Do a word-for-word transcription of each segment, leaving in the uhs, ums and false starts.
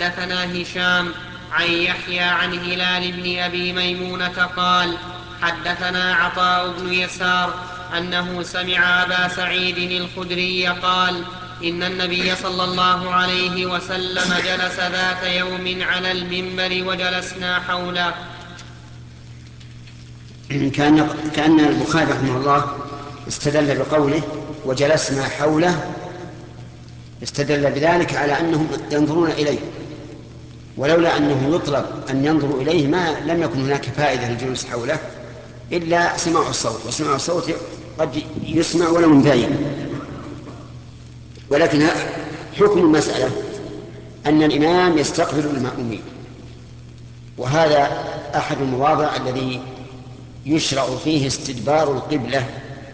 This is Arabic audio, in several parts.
حدثنا هشام عن يحيى عن هلال بن أبي ميمونة قال حدثنا عطاء بن يسار أنه سمع أبا سعيد الخدري قال إن النبي صلى الله عليه وسلم جلس ذات يوم على المنبر وجلسنا حوله. كأن, كأن البخاري رحمه الله استدل بقوله وجلسنا حوله، استدل بذلك على أنهم ينظرون إليه، ولولا أنه يطلب أن ينظروا إليه ما لم يكن هناك فائدة للجلوس حوله إلا سماع الصوت، وسماع الصوت قد يسمع ولو من بعيد. ولكن حكم المسألة أن الإمام يستقبل المأمومين، وهذا أحد المواضع الذي يشرع فيه استدبار القبلة،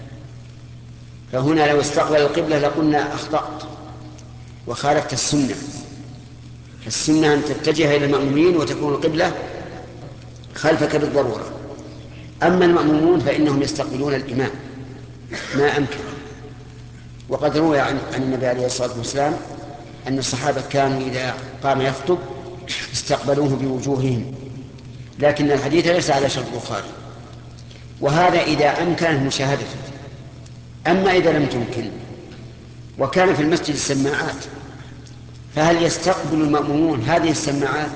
فهنا لو استقبل القبلة لقلنا أخطأت وخالفت السنة. السنة أن تتجه إلى المأمومين وتكون القبلة خلفك بالضرورة. أما المأمومون فإنهم يستقبلون الإمام ما أمكن. وقد روي عن النبي عليه الصلاة والسلام أن الصحابة كانوا إذا قام يخطب استقبلوه بوجوههم، لكن الحديث ليس على شرط البخاري، وهذا إذا أمكن مشاهدته. أما إذا لم تمكن وكان في المسجد السماعات، فهل يستقبل المأمومون هذه السماعات؟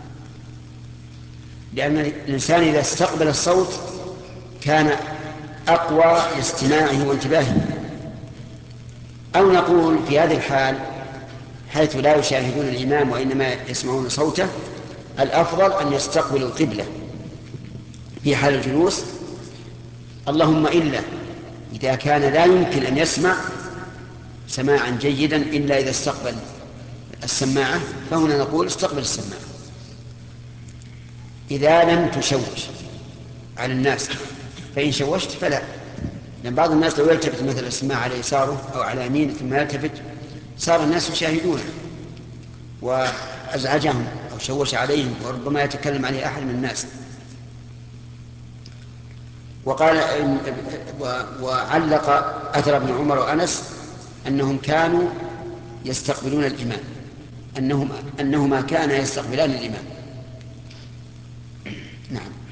لأن الإنسان إذا استقبل الصوت كان أقوى لاستماعه وانتباهه. أو نقول في هذه الحال حيث لا يشاهدون الإمام وإنما يسمعون صوته، الأفضل أن يستقبلوا القبلة في حال الجلوس، اللهم إلا إذا كان لا يمكن أن يسمع سماعا جيدا إلا إذا استقبل السماعة، فهنا نقول استقبل السماعة إذا لم تشوش على الناس. فإن شوشت فلا، لأن بعض الناس لو يلتفت مثل السماعة على يساره أو على يمينه ثم يلتفت صار الناس يشاهدونه وأزعجهم أو شوش عليهم، وربما يتكلم عليه أحد من الناس. وقال وعلق أثر ابن عمر وأنس أنهم كانوا يستقبلون الإمام، أنهم أنهما كانا يستقبلان الإمام. نعم.